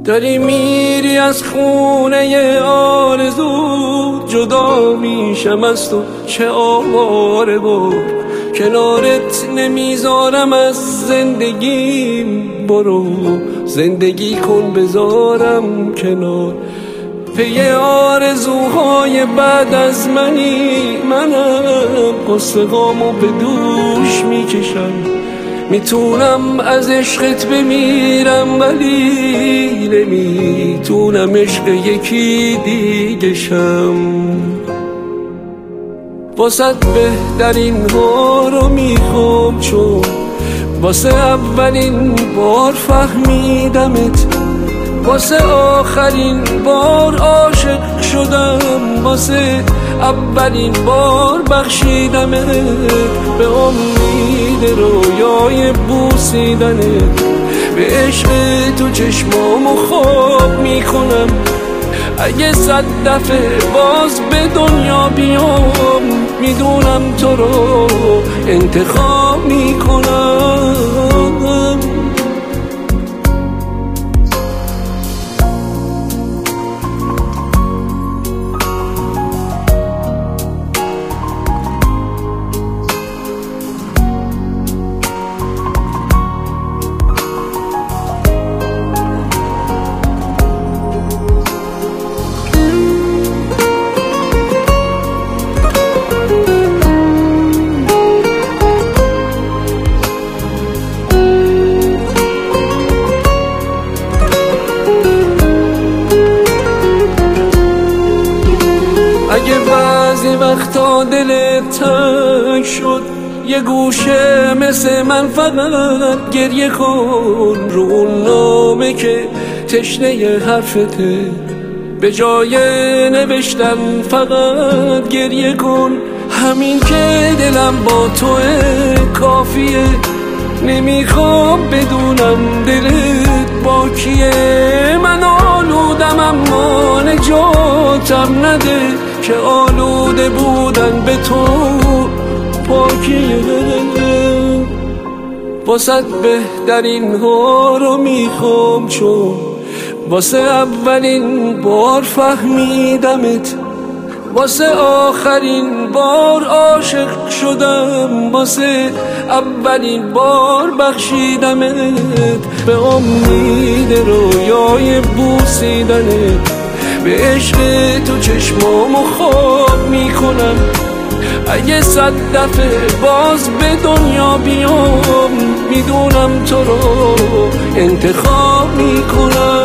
داری میری از خونه آرزو، جدا میشم از تو چه آواره بود، کنارت نمیذارم از زندگیم، برو زندگی کن بذارم کنار. پی آرزوهای بعد از منم قصه هامو به دوش میکشم، میتونم از عشقت بمیرم ولی نمیتونم عشق یکی دیگه شم. واسه بهترین ها رو میخوام، چون واسه اولین بار فهمیدمت، واسه آخرین بار عاشق شدم، واسه اولین بار بخشیدمت، به امید رویای بوسیدنت، به عشق تو چشمامو خواب میکنم. اگه 100 دفعه باز به دنیا بیام، میدونم تو رو انتخاب میکنم. اگه بعضی وقتا دلت تنگ شد، یه گوشه مثل من فقط گریه کن، رو اون نامه که تشنه حرفته، به جای نوشتن فقط گریه کن. همین که دلم با توه کافیه، نمیخوام بدونم دلت با کیه. من آلودم اما نجاتم نده، که آلوده بودن به تو پاکیه. واسه بهترین ها رو میخوام، چون واسه اولین بار فهمیدمت، واسه آخرین بار عاشق شدم، واسه اولین بار بخشیدمت، به امید رویای بوسیدنت، به عشق تو چشمامو خواب میکنم. اگه 100 دفعه باز به دنیا بیام، میدونم تو رو انتخاب میکنم.